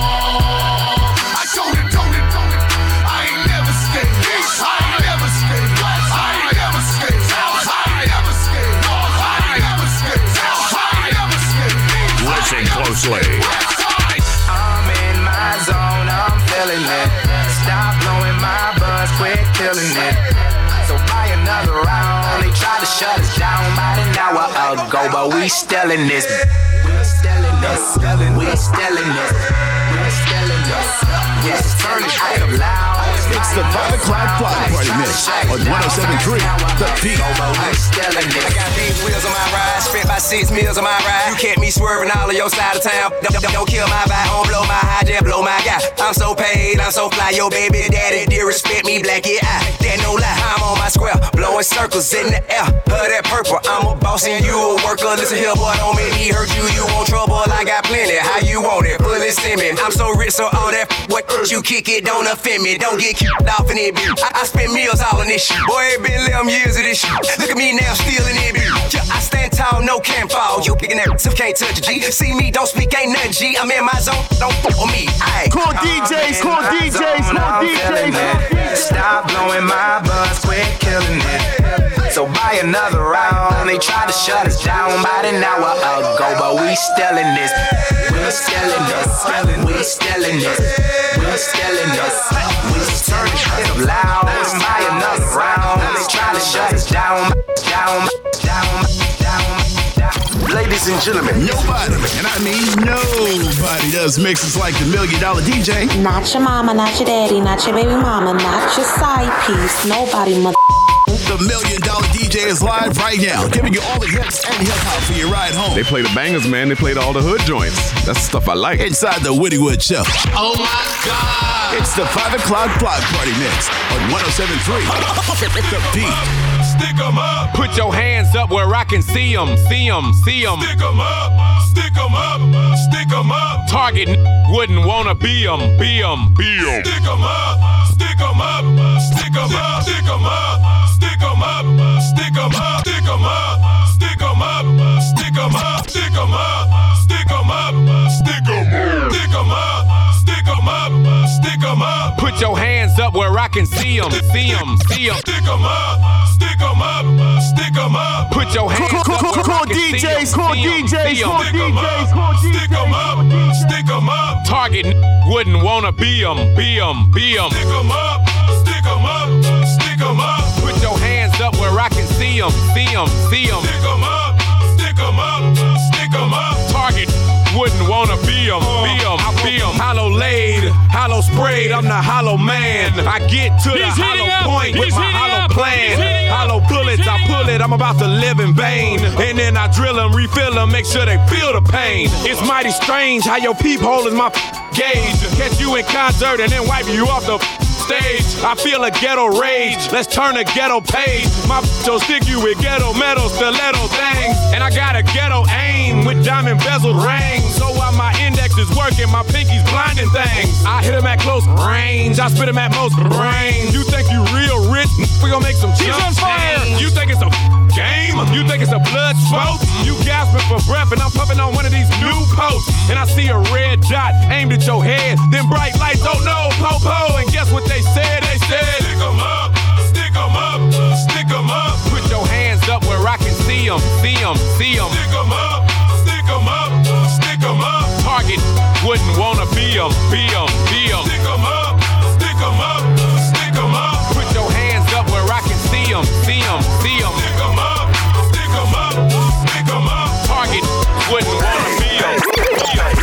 L: I told it, told it, told it, I ain't never skate. I ain't never skate. I ain't never skate. I ain't never skate. I ain't never skate. I ain't never skate.
G: Listen closely.
O: I'm in my zone, I'm feeling it. Stop blowing my buzz, quit killing it. So buy another round. They tried to shut us down about an hour ago, but we still in this. We still in this. We still in this. We still in this. Yes, turn it up loud.
B: It's the five o'clock block party mix on one oh seven point three The Beat.
O: I got big wheels on my ride, spent about six meals on my ride. You kept me swerving all of your side of town. Don't, don't, don't kill my vibe, don't blow my high, just blow my guy. I'm so paid, I'm so fly, yo baby daddy, dear respect me, black it eye. That no lie. I'm on my square, blowing circles in the air. Her that purple, I'm a boss and you a worker. Listen here, boy, don't make me hurt you. You want trouble, I got plenty. How you want it? Pull it, send me. I'm so rich, so all that what you kick it don't offend me. Don't get kicked off in it, bitch. I, I spend meals all in this shit. Boy, it been eleven years of this shit. Look at me now, still in it, bitch. Yeah, I stand tall, no can't fall. You picking that, so can't touch a G. See me, don't speak, ain't nothing, G. I'm in my zone, don't fuck with me. Aye.
E: Cool D Js, cool D Js, cool D Js.
O: Stop blowing my buzz, quit killing it. So buy another round. They tried to shut us down about an hour ago, but we still in this. We still in this. We still in this. We still in this. We turn it up loud. Buy another round. They tried to shut us down, down, down, down.
B: Ladies and gentlemen, nobody, and I mean nobody, does mixes like the Million Dollar D J.
P: Not your mama, not your daddy, not your baby mama, not your side piece. Nobody, mother.
B: The Million Dollar D J is live right now, giving you all the hits and hip hop for your ride home.
F: They play the bangers, man. They played all the hood joints. That's the stuff I like.
B: Inside the Woody Wood Show.
F: Oh my God!
B: It's the five o'clock block party mix on one oh seven point three. The Beat.
N: Stick 'em up. Put your hands up where I can see 'em, see 'em, see 'em. Stick 'em up, stick 'em up, stick 'em up. Target wouldn't wanna be 'em, be 'em, be 'em. Stick 'em up, stick 'em up, stick 'em up, stick 'em up. Stick 'em up, stick 'em up, stick 'em up, stick 'em up, stick 'em up, stick 'em up, stick 'em up, stick 'em up, stick 'em up, stick 'em up, stick 'em up. Put your hands up where I can see 'em, see 'em, see 'em. Stick 'em up, stick 'em up, stick 'em up. Put your hands up where I can see 'em,
E: cool D Js,
N: see 'em.
E: cool
N: Stick
E: D
N: 'em
E: Js,
N: up,
E: cool D Js.
N: stick 'em up, stick 'em up. Target wouldn't wanna be 'em, be 'em, be 'em. Stick 'em up, stick 'em up, stick 'em up. Put your hands up where I can see 'em, see 'em, see 'em. Stick 'em up, stick 'em up, stick 'em up. Target wouldn't wanna be 'em, be 'em, be 'em. Hollow laid, hollow sprayed, I'm the hollow man. I get to the hollow point with my hollow plan. Hollow bullets, I pull it, I'm about to live in vain. And then I drill them, refill them, make sure they feel the pain. It's mighty strange how your peephole is my gauge. Catch you in concert and then wipe you off the stage. I feel a ghetto rage. Let's turn a ghetto page. My so stick you with ghetto metal, stiletto things. And I got a ghetto aim with diamond bezeled rings. So while my index is working, my pinky's blinding things. I hit him at close range. I spit him at most range. You think you real rich? We gon' make some chumps. On fire. You think it's a game? You think it's a blood sport? You gasping for breath and I'm puffing on one of these new posts. And I see a red dot aimed at your head. Then bright lights, oh no, po-po. And guess what they said? They said, stick 'em up, stick 'em up, stick 'em up. Put your hands up where I can see 'em, see 'em, see 'em. Stick 'em up, stick 'em up, stick 'em up. Target wouldn't wanna be 'em, be 'em, be 'em. Stick 'em up, stick 'em up, stick 'em up. Put your hands up where I can see 'em, see 'em, see 'em. Stick 'em up, stick 'em up, stick 'em up. Target wouldn't wanna be 'em, be 'em.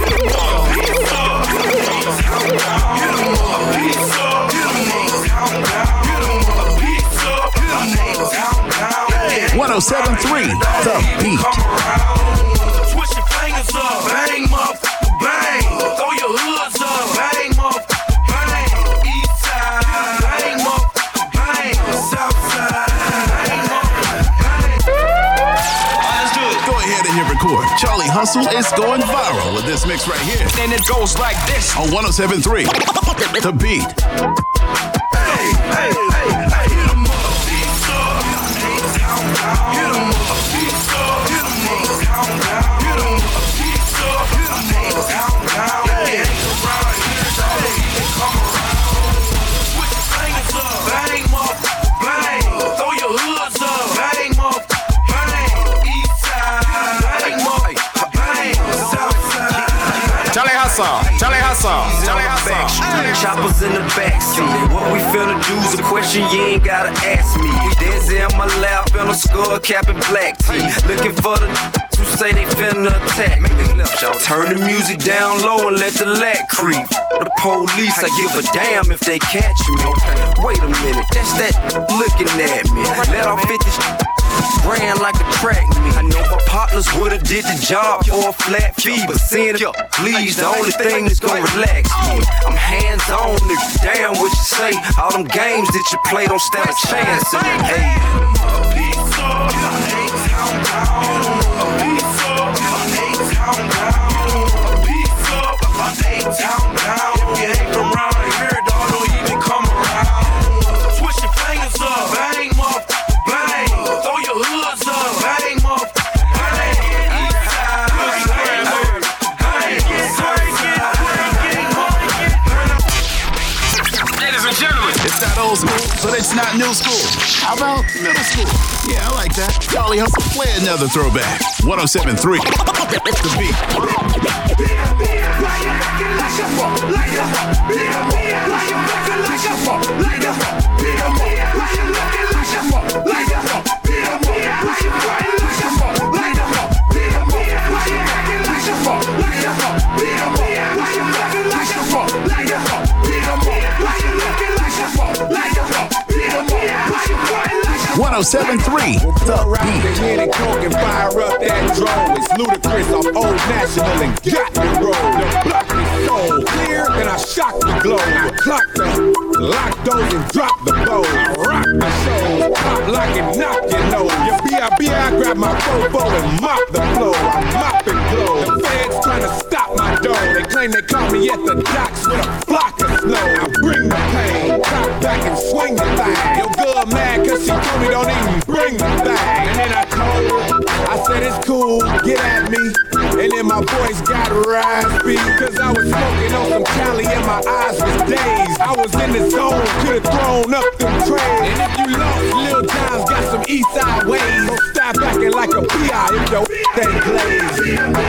B: one oh seven point three, The Beat.
E: Twist your fingers up, bang, motherfucker, bang. Throw your hoods up, bang, motherfucker, bang. East side, bang, motherfucker, bang. South side, bang, motherfucker, bang.
B: Go ahead and hit record. Charlie Hustle is going viral with this mix right here.
O: And it goes like this.
B: On one oh seven point three, The Beat.
E: Hey, hey, hey, hey, hit 'em up, beats up. Hit 'em up, beats up. Hit 'em up, hit 'em up, beats up. Hit 'em up, hey, around here, hey, come around. Switch your fingers up, bang, motherfucker, bang. Throw your hoods up, bang, motherfucker, bang. East side, bang, motherfucker, bang. South side.
O: Charlie Hustle, Charlie Hustle, Charlie Hustle. Choppers in the backseat. What we finna do's a question you ain't gotta ask me. There's in my lap and a skull cap and black tee. Looking for the who say they finna attack. Turn the music down low and let the lack creep. The police, I give a damn if they catch me. Wait a minute, that's that looking at me. Let off fifty ran like a track meet. I know my partners would've did the job for a flat fee, but seeing it please, the only thing that's gonna relax me. I'm hands on, if damn what you
I: say, all them games that you play don't stand a chance in it. Hey. Town down, if you ain't around here, dog, don't even come around. Switch your fingers up, bang, motherfucker, bang. Throw your hoods up, bang, motherfucker, bang. East side, west side, bang,
B: ladies and gentlemen, it's not old school, but it's not new school. How about middle school? Yeah, I like that. Charlie Hustle, play another throwback. one oh seven point three. The beat. one oh seven point three. The beat.
Q: The hit and coke and fire up that drone. It's ludicrous. I'm old national and got the road. The block is so clear, then I shock the globe. I clock the lock those and drop the bow. I rock the show, pop, lock and knock your nose. Your B I B I grab my fofo and mop the flow. I mop and glow. The feds trying to stop my dough. They claim they caught me at the docks with a flock of snow. I bring the pain, cock back and swing the thing. Yo, girl mad cause she told me don't even bring the thing. And then I told her, I said it's cool, get at me. And then my voice got raspy, cause I was smoking on some Cali and my eyes was dazed. I was in the zone, could've thrown up them trays. And if you lost, Lil John's got some east side ways. So stop acting like a P I if your ain't glazed.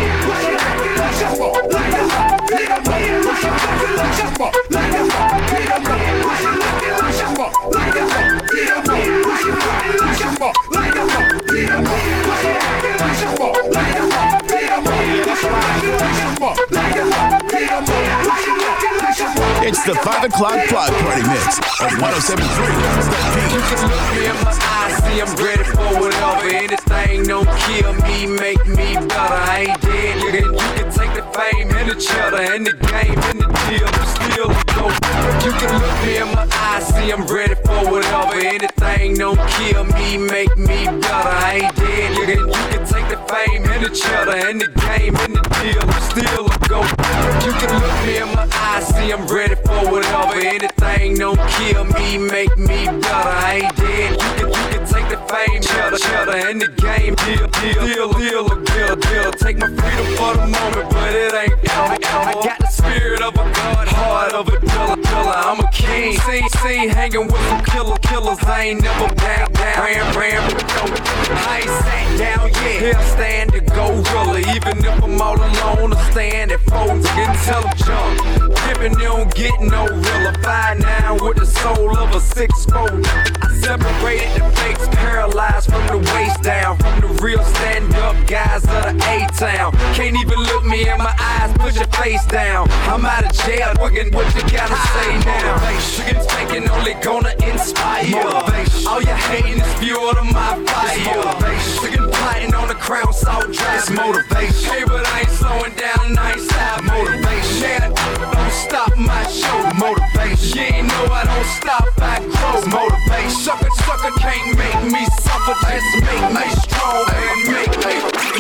B: It's the five o'clock block party mix of one oh seven point three.
I: You can look me in my eyes, see I'm ready for whatever. Anything don't kill me, make me better. I ain't dead, you can, you can take the fame and the cheddar and the game and the deal. I'm still a go. You can look me in my eyes, see I'm ready for whatever. Anything don't kill me, make me better. I ain't dead, you can, you can take the fame and the cheddar and the game and the deal. I'm still a go. You can look me in my eyes, see I'm ready for whatever. Anything don't kill me, make me better. I ain't dead, you can, you can take the fame, cheddar, cheddar, and the game, deal, deal, deal, deal, deal, deal. Take my freedom for the moment, but it ain't coming. I got the spirit of a god, heart of a killer, killer. I'm a king, seen, seen hanging with some killer, killers. I ain't never down, down, ram, ram, no. I ain't sat down yet, here I stand to go gorilla. Even if I'm all alone, I stand at folks and tell them jump. Dipping, they don't get no realer. Five nine with the soul of a six four. I separated the fakes, paralyzed from the waist down. From the real stand-up guys of the A-Town. Can't even look me in my eyes, put your face down. I'm out of jail, what you gotta say now? Sugar's taking only gonna inspire. Motivation. All you hating is fuel to my fire. Sugar plotting on the crown, salt dry. It's motivation. Hey, but I ain't slowing down, I ain't stopping. Motivation. Yeah, don't stop my show. Motivation. You ain't know I don't stop, I grow. Motivation. Sucker, sucker can't make me suffer. Just make me strong and make me.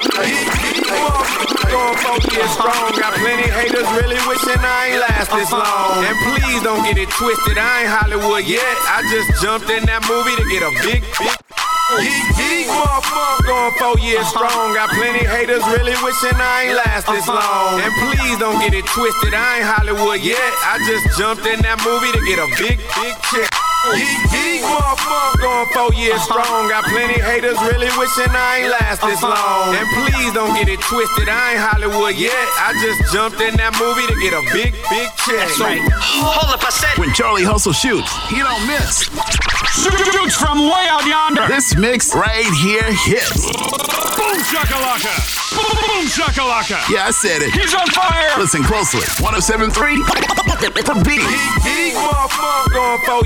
F: Going four years strong, got plenty haters really wishing I ain't last this long. And please don't get it twisted, I ain't Hollywood yet. I just jumped in that movie to get a big, big. Geek, geek, motherfucker, going four years strong. Got plenty haters really wishing I ain't last this long. And please don't get it twisted, I ain't Hollywood yet. I just jumped in that movie to get a big, big check. Geek, geek, motherfucker, going four years strong. Got plenty haters really wishing I ain't last this long. And please don't get it twisted, I ain't Hollywood yet. I just jumped in that movie to get a big, big check.
B: So, hold up, I said. When Charlie Hustle shoots, he don't miss.
H: Shoots from way out yonder.
B: This mix right here hits.
H: Boom shakalaka. Boom shakalaka.
B: Yeah, I said it.
H: He's on fire.
B: Listen closely. one oh seven point three. The beat.
F: Geek, geek, motherfucker, going four years strong.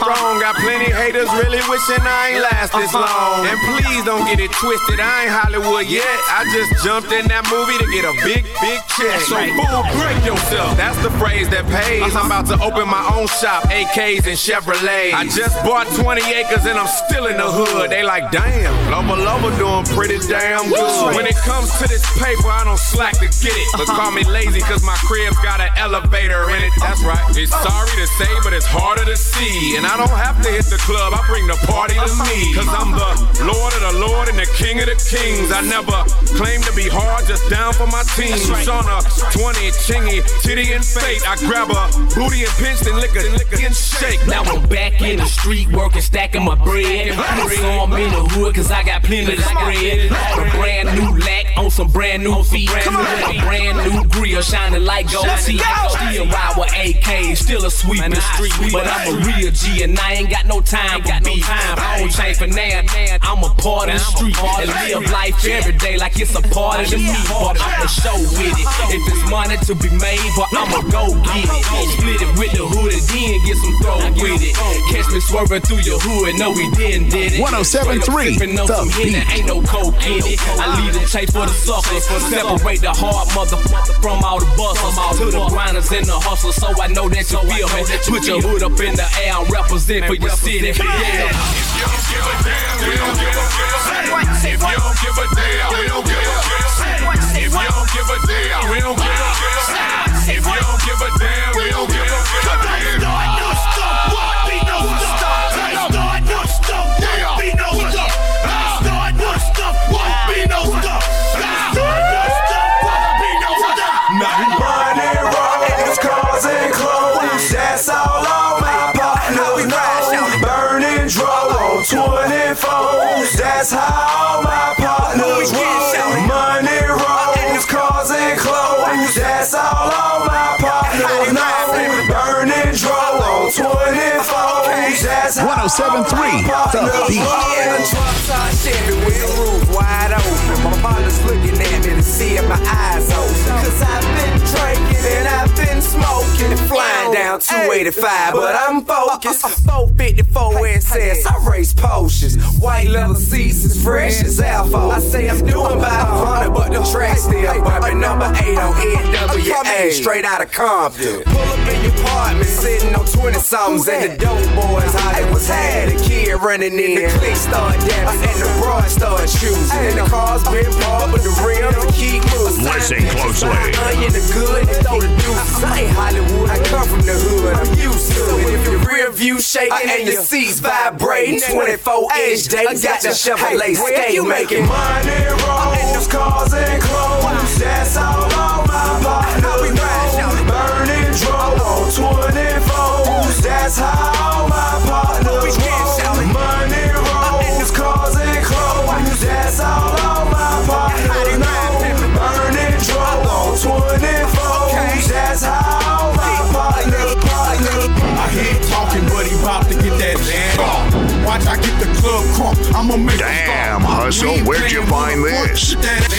F: wrong. Got plenty haters really wishing I ain't last this long. And please don't get it twisted, I ain't Hollywood yet. I just jumped in that movie to get a big, big check. So fool, break yourself. That's the phrase that pays. I'm about to open my own shop, A Ks and Chevrolet. I just bought twenty acres and I'm still in the hood. They like, damn, Lover Lover doing pretty damn good. When it comes to this paper, I don't slack to get it. But call me lazy cause my crib's got an elevator in it. That's right. It's sorry to say, but it's harder to see. And I don't have to hit the club, I bring the party to me. Cause I'm the Lord of the Lord and the King of the Kings. I never claim to be hard, just down for my team. On a twenty, chingy, titty and fate. I grab a booty and pinch and lick a lick and shake.
R: Now I'm back in the street working, stacking my bread. So I'm in the hood cause I got plenty to spread. A brand new lack on some brand new feet. A brand new grill shining like gold teeth. Still ride with A K, still a sweep in the street. But I'm a real G and I ain't got no time for beef. I don't change for now, I'm a part of the street. And live life every day like it's a part of the me. But I'ma show with it. If it's money to be made, but I'ma go get it. Split it with the hood and then get some throw with it. Catch me swerving through your hood, no we didn't did it.
B: one oh seven point three The Beat.
R: Ain't no coke in it. I lead the chase for the suckers. Separate the hard motherfucker from all the busters. To the grinders and the hustlers, so I know that you feel me. Put your hood up in the air and represent for your city. Yeah.
A: If you don't give a damn, we don't give a damn. If you don't give a damn, we don't give a damn. If you don't give a damn, we don't give a damn. If you don't give a damn, we don't give a damn. Start no stop, won't be no stop. Start no stop, won't be no stop. Start no stop, won't be no stop. Start no stop, won't be no stop.
I: Money, rolls, cars and clothes, that's all on my partners know. Burning drugs on twenty-fours, that's how all my partners roll. Money, rolls, cars and clothes, that's all on my partners know. Burning drugs on twenty-fours, that's how
B: one oh seven point three The Beat.
I: in a drop top Chevy with the roof wide open. My partner's looking at me to see if my eyes open. Cause I've been drinking and I've been smoking and flying down two eighty-five, but I'm focused. four fifty-four S S, I race potions. White leather seats as fresh as Alpha. I say I'm doing about a hundred, but the track still bumping. Number eight on N W A, straight out of Compton. Pull up in your apartment, sitting on twenty-somethings, and the dope boys Hollywood's had a kid running in. The click start dancing, and the broad start choosing. And the car's been parked, but the rims to keep moving.
G: Listen closely.
I: Onion the good, and throw the deuces. I ain't Hollywood, I come from the hood, I'm used to it. If your rear view shaking and your seats vibrating, twenty-four inch dating, got the Chevrolet skate making money, rolls, cars and clothes, that's all on my partners know. Burning drugs on twenty-fours, that's how all my partners roll. Money, rolls, cars and clothes, that's all on my partners know. Burning drugs on twenty-fours, that's how all my partners partners.
Q: I hear him talking, but he bout to get that land. Watch, I get the club crunk. I'ma make
G: Damn, Hustle, where'd you find this?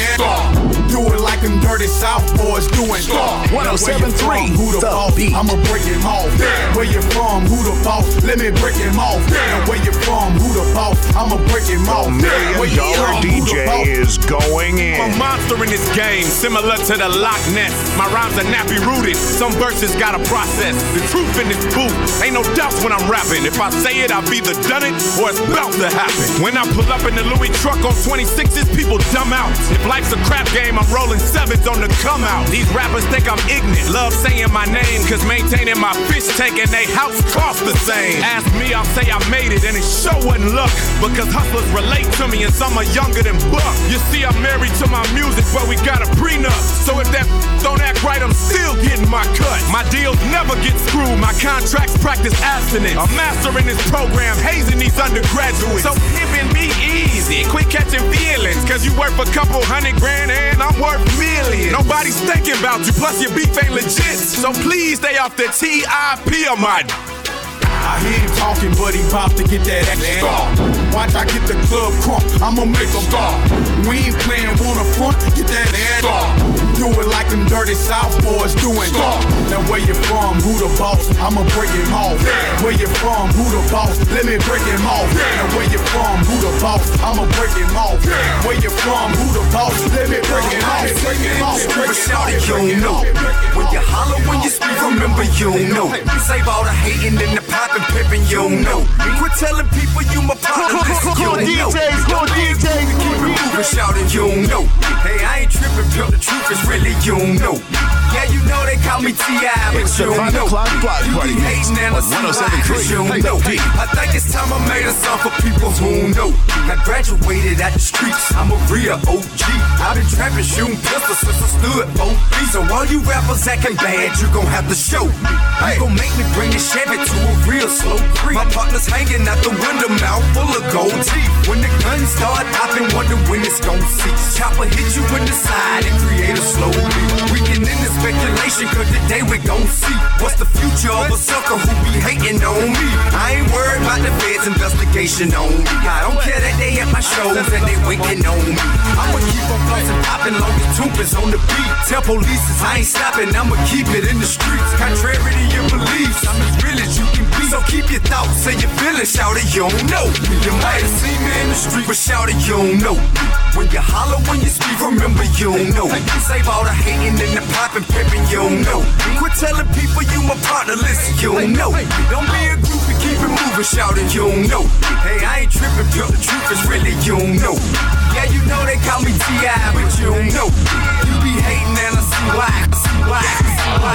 Q: Do it like them dirty South boys doing.
B: one oh seven point three
Q: Who the boss? I'ma break him off. Where you from? Who the boss? Let me break him off. Where you from? Who the boss? I'ma break him off.
G: Million Dollar D J is going in.
N: I'm a monster in this game, similar to the Loch Ness. My rhymes are nappy rooted, some verses gotta process. The truth in this booth, ain't no doubts when I'm rapping. If I say it, I've either done it or it's about to happen. When I pull up in the Louis truck on twenty-sixes, people dumb out. If life's a crap game, I'm rolling sevens on the come out. These rappers think I'm ignorant, love saying my name, cause maintaining my fish tank and they house cost the same. Ask me, I'll say I made it, and it sure wasn't luck, because hustlers relate to me and some are younger than Buck. You see, I'm married to my music, but we got a prenup. So if that don't act right, I'm still getting my cut. My deals never get screwed, my contracts practice abstinence. I'm mastering this program, hazing these undergraduates. So giving me easy, quit catching feelings, cause you worth a couple hundred grand and I'm worth millions. Nobody's thinking about you, plus your beef ain't legit. So please stay off the T I P of my.
Q: Nah, he ain't talking, but he bout to get that extra. Watch I get the club crunk, I'ma make him stop. We ain't playing waterfront, get that ass off. Do it like them dirty South boys doing. Now where you from, who the boss? I'ma break him off. Where you from, who the boss? Let me break him off. Now where you from, who the boss? I'ma break him off. Where you from, who the boss? Let me break him off. Break him off. Break him off.
I: You don't know. When you holler, when you speak, remember you don't know. Save all the hating and the popping, pimping, you don't know. Quit telling people you my partner, listen, you don't know. Don't be a keep it moving, shouting, you don't know. Hey, I ain't tripping, pimp, the truth is really you don't know. Yeah, you know they call me T I, but you don't know. You be hating and I see why, cause you don't know. I think it's time I made a song for people who know. I graduated out the streets, I'm a real O G. I've been trapping, shooting pistols since I stood O B. So all you rappers acting bad, you gon' have to show me. You gon' make me bring this Chevy to a real slow creep. My partner's hanging out the window, mouth full of gold teeth. When the guns start popping, wonder when it's gon' cease. Chopper hit you in the side and create a slow beat. We can end the speculation, cause today we gon' see what's the future of a sucker who be hating on me. I ain't worried about the feds' investigation on me. I don't care that they at my shows and they waiting on me. I'ma keep on bustin' poppin' long as Toomp is on the beat. Tell police I ain't stopping, I'ma keep it in the streets. Contrary to your beliefs, I'm as real as you can be. So keep your thoughts and your feelings, shout it, you don't know. You might have seen me in the street, but shout it, you don't know. When you holler, when you speak, remember you don't know. Save all the hating and the popping, pimping, you don't know. Quit telling people you my partner, listen, you don't know. Don't be a groupie, keep it moving, shout it, you don't know. Hey, I ain't tripping, pimp, the truth is really you don't know. Yeah, you know they call me T I, but you don't know. You be hating and I see why, I see why, I see why.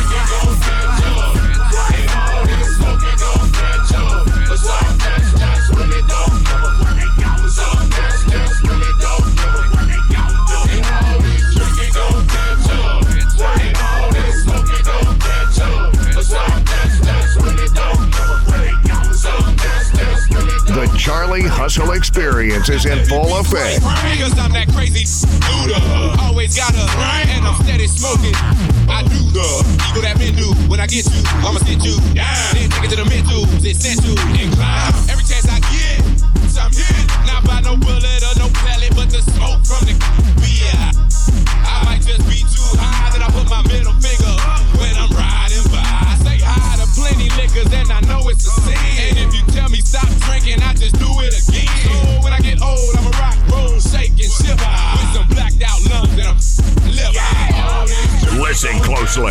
G: The Charlie Hustle Experience is in full effect.
N: Because I'm that crazy dude, always got a and I'm steady smoking. I do the eagle that men do. When I get you, I'ma sit you down. Then take it to the mentals, essential, and climb. Every chance I get, so I'm hit. Not by no bullet or no pellet, but the smoke from the beer. I might just be too high that I put my middle finger up when I'm riding by. I say hi to plenty liquors and I know it's a sin. And if you tell me stop drinking, I just do it again. So when I get old, I'ma rock, roll, shake, and shiver with some blacked out lungs and I'm liver.
G: Listen closely.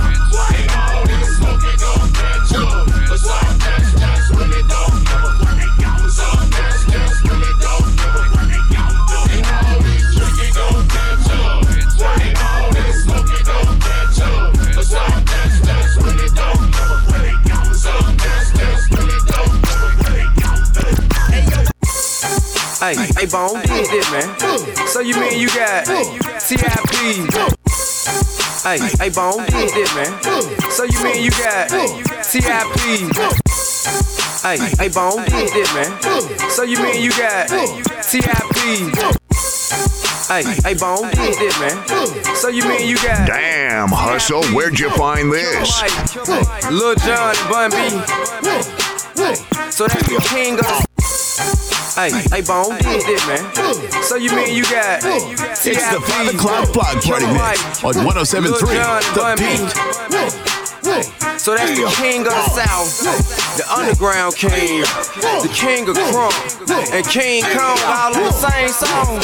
I: Hey, hey, Bone, did this, man. So you mean you got T I P? Hey, hey, Bone, did this, man. So you mean you got T I P? Hey, hey, Bone, did this, man. So you mean you got T I P? Hey, hey, Bone, did this, man. So you mean you got?
G: Damn, Hustle, where'd you find this?
I: Lil Jon and Bun B. So that's the king of. Hey, hey, Bone, did this, man. So you mean you got T I P?
B: It's the five o'clock block party mix on one oh seven point three The Beat.
I: So that's the king of the South, the underground king, the king of crunk, and King Kong all in the same song.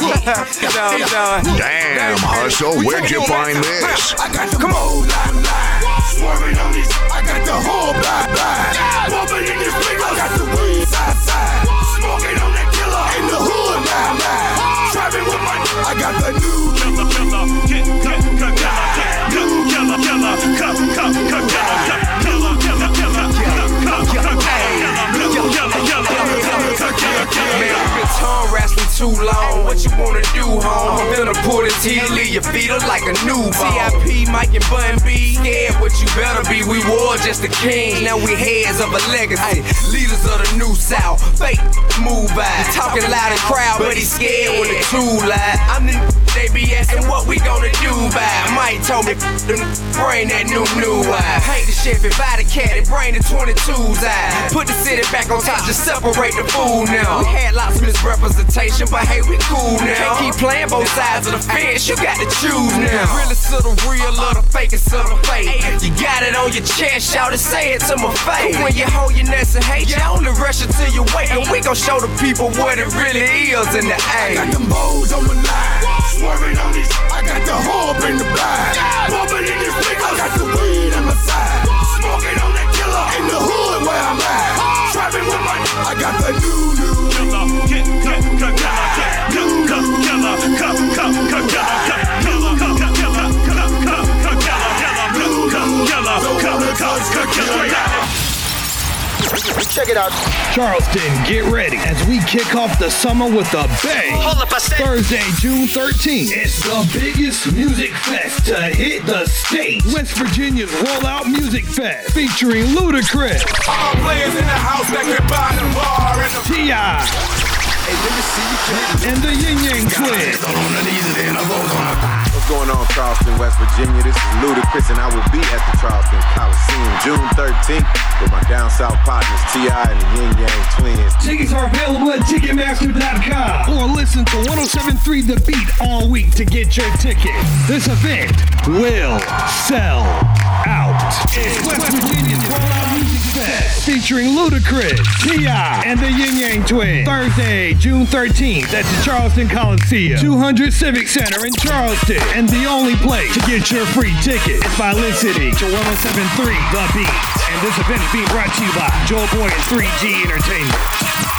G: Damn, Hustle, where'd you find this?
E: I got the come on, swerving on this. I got the whole black black, bumping in this big. I got the weed side side, smoking on that killer in the hood now, now. Trapping with my, I got the new killer, killer, killer, killer, killer, killer, killer, killer,
I: Man, I've been tongue wrestling too long. What you wanna do, home? I'm gonna pull the T, leave your feet up like a newborn. T I P, Mike and Bun B. Scared what you better be. We war just the kings. Now we heads of a legacy. Leaders of the new South. Fake move by. Talking loud in crowd, but he's scared when the two lie. I'm the
O: they be asking what we gonna do by. Mike told me, bring that new, new eye. Paint the Chevy, buy the cat, and bring the twenty-twos out. Put the city back on top, just separate the food now. We had lots of misrepresentation, but hey, we cool now. Can't keep playing both sides of the fence, you got to choose now. Really to the real, or the fake is to the fake. You got it on your chest, shout it, say it to my face. When you hold your nuts and hate, you only rush until you wait. And we gon' show the people what it really is in the A.
L: I got them bows on my line, swerving on these. I got the hope in the blind, bumping in this nigga. I got the weed on my side, smoking on that killer in the hood where I'm at. Trapping with my, I got the new new killer, get cut, cut, cut, new cut, killer, cut, cut, cut, cut, killer, cut, cut, killer, cut, cut, cut, killer, blue cut, killer, cut, cut, cut, killer.
S: Check it out.
D: Charleston, get ready as we kick off the summer with a bang.
S: Hold up, I said.
D: Thursday, June thirteenth. It's the biggest music fest to hit the state. West Virginia's Rollout Music Fest featuring Ludacris.
F: All players in the house that can buy the bar and the
D: T I
F: Hey, let me see you can.
D: and the Yin Yang Twins.
T: What's going on, Charleston, West Virginia? This is Ludacris, and I will be at the Charleston Coliseum June thirteenth with my down south partners T I and the Yin Yang Twins.
D: Tickets are available at Ticketmaster dot com or listen to one oh seven point three The Beat all week to get your ticket. This event will sell out. It's West Virginia's Rollout Music Fest featuring Ludacris, T I, and the Yin Yang Twins. Thursday, June thirteenth at the Charleston Coliseum, two hundred Civic Center in Charleston. And the only place to get your free ticket is by listening to one oh seven point three The Beat. And this event is being brought to you by Joe Boy and three G Entertainment.